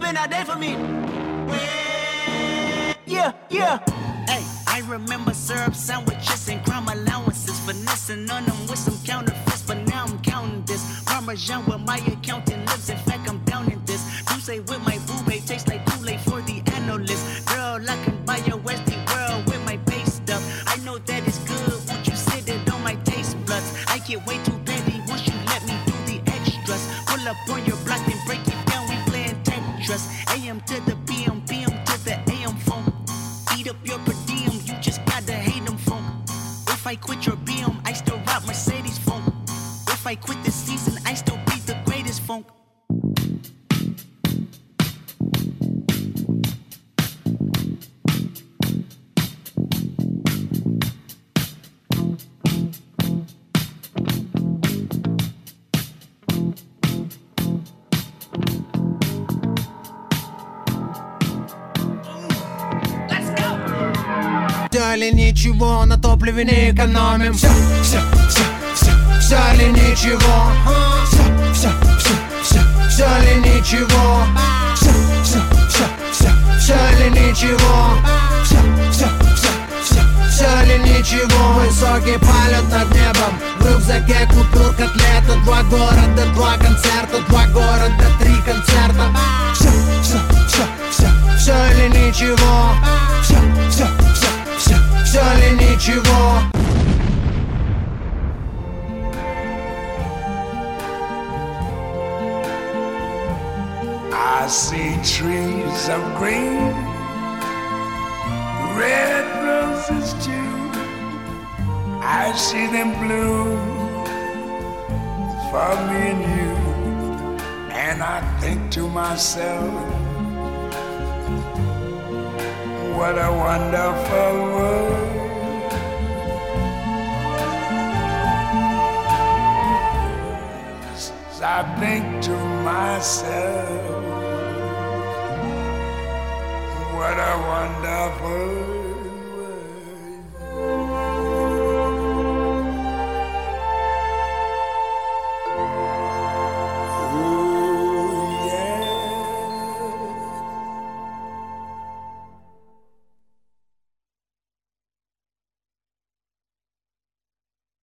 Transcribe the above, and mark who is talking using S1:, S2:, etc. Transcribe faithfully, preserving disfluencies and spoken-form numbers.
S1: been out there for me. Yeah, yeah.
S2: Hey, I remember syrup sandwiches and crime allowances, finessing on them with some counterfeits, but now I'm counting this. Parmesan where my accountant lives, in fact I'm down in this. You say with my boo babe, tastes like Kool-Aid for the analyst. Girl, I can buy your Westie world with my pay stuff. I know that it's good, won't you sit it on my taste buds? I get way too petty once you let me do the extras. Pull up on your block and break it down, we playing Tetris. A M to the P M, P M to the A M phone. Eat up your per diem, you just gotta hate them funk. If I quit your B M, I still rock Mercedes funk. If I quit this season, I still be the greatest funk.
S3: Все или ничего, на топливе не экономим. Все, все, все, все, все или ничего. Все, все, все, все, все или ничего. Все, все, все, все, все или ничего. Все, все, все, все, все или ничего. Высокий полет над небом, в рюкзаке купюр котлета. Два города, два концерта, два города, три концерта. Все, все, все, все, все или ничего. Все, все, все, все, все или ничего.
S4: I see trees of green, red roses too. I see them bloom for me and you. And I think to myself, what a wonderful world. I think to myself, what a wonderful